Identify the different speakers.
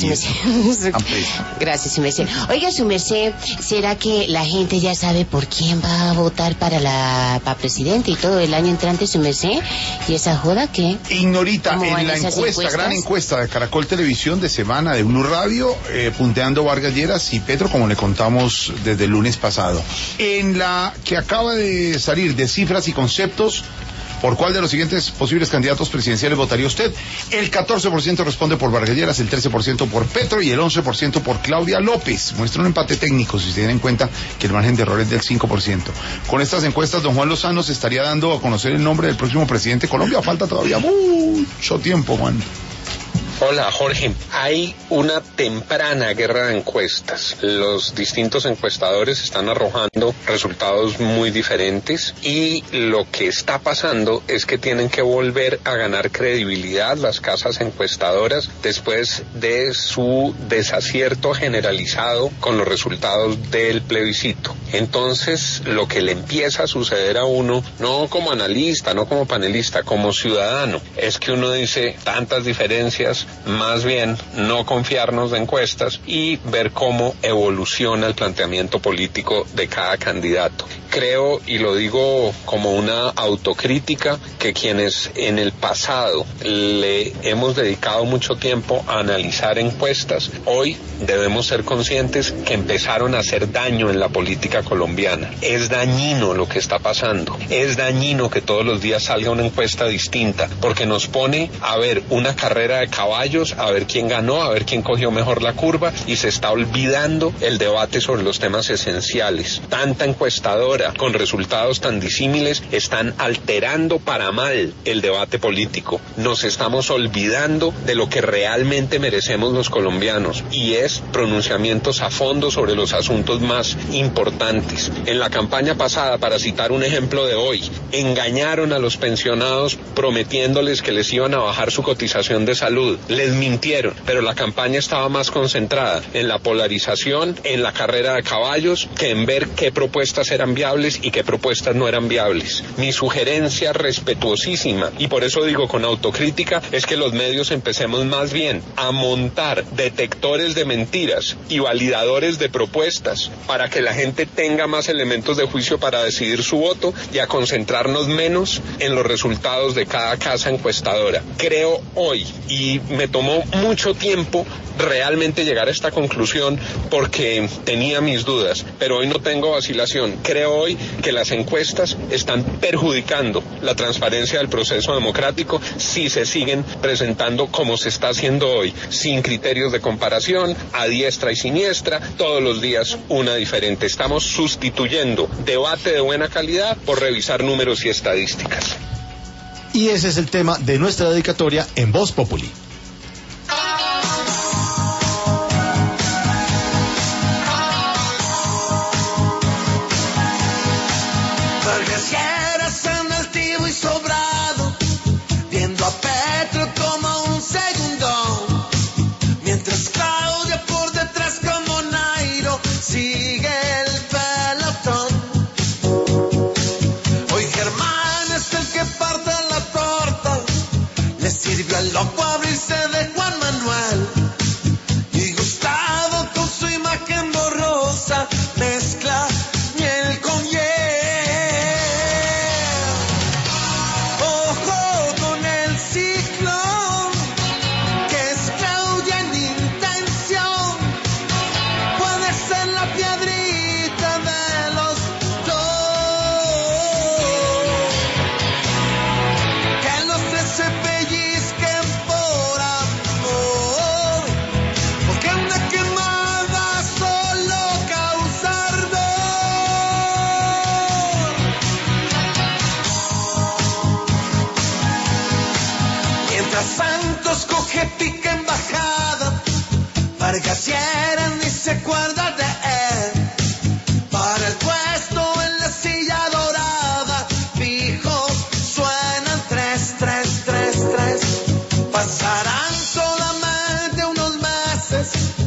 Speaker 1: su merced. Gracias, su merced. Oiga, su merced, ¿será que la gente ya sabe por quién va a votar para presidente y todo el año entrante, su merced? ¿Y esa joda qué?
Speaker 2: Ignorita, en la encuesta, gran encuesta de Caracol Televisión de semana de Blue Radio, punteando Vargas Lleras y Petro, como le contamos desde el lunes pasado. En la que acaba de salir de cifras y conceptos, ¿por cuál de los siguientes posibles candidatos presidenciales votaría usted? El 14% responde por Vargas Lleras, el 13% por Petro y el 11% por Claudia López. Muestra un empate técnico, si se tiene en cuenta que el margen de error es del 5%. Con estas encuestas, don Juan Lozano se estaría dando a conocer el nombre del próximo presidente de Colombia. Falta todavía mucho tiempo, Juan.
Speaker 3: Hola, Jorge. Hay una temprana guerra de encuestas. Los distintos encuestadores están arrojando resultados muy diferentes y lo que está pasando es que tienen que volver a ganar credibilidad las casas encuestadoras después de su desacierto generalizado con los resultados del plebiscito. Entonces, lo que le empieza a suceder a uno, no como analista, no como panelista, como ciudadano, es que uno dice tantas diferencias, más bien no confiarnos de encuestas y ver cómo evoluciona el planteamiento político de cada candidato. Creo, y lo digo como una autocrítica, que quienes en el pasado le hemos dedicado mucho tiempo a analizar encuestas, hoy debemos ser conscientes que empezaron a hacer daño en la política colombiana. Es dañino lo que está pasando, es dañino que todos los días salga una encuesta distinta, porque nos pone a ver una carrera de caballos, a ver quién ganó, a ver quién cogió mejor la curva, y se está olvidando el debate sobre los temas esenciales. Tanta encuestadora con resultados tan disímiles están alterando para mal el debate político. Nos estamos olvidando de lo que realmente merecemos los colombianos, y es pronunciamientos a fondo sobre los asuntos más importantes. En la campaña pasada, para citar un ejemplo de hoy, engañaron a los pensionados prometiéndoles que les iban a bajar su cotización de salud. Les mintieron, pero la campaña estaba más concentrada en la polarización, en la carrera de caballos, que en ver qué propuestas eran viables y qué propuestas no eran viables. Mi sugerencia respetuosísima, y por eso digo con autocrítica, es que los medios empecemos más bien a montar detectores de mentiras y validadores de propuestas para que la gente tenga más elementos de juicio para decidir su voto, y a concentrarnos menos en los resultados de cada casa encuestadora. Creo hoy, y me tomó mucho tiempo realmente llegar a esta conclusión porque tenía mis dudas, pero hoy no tengo vacilación. Creo hoy que las encuestas están perjudicando la transparencia del proceso democrático si se siguen presentando como se está haciendo hoy, sin criterios de comparación, a diestra y siniestra, todos los días una diferente. Estamos sustituyendo debate de buena calidad por revisar números y estadísticas.
Speaker 4: Y ese es el tema de nuestra dedicatoria en Voz Populi.
Speaker 5: Vargas Lleras anda altivo y sobrado, viendo a Petro como un segundo, mientras Claudia por detrás como Nairo sigue el pelotón. Hoy Germán es el que parte la torta, le sirvió al loco abrirse de Juan Manuel, y Gustavo con su imagen borrosa mezcla miel con hiel. Ojo con el ciclón, que es Claudia en intención, puede ser la piedrita de los dos. Que los tres se pellizquen por amor, porque una quemada solo causa ardor. Mientras Santos coge pica embajada, Vargas Lleras ni se acuerda de él. Para el puesto en la silla dorada, fijos suenan 3, 3, 3, 3. Pasarán solamente unos meses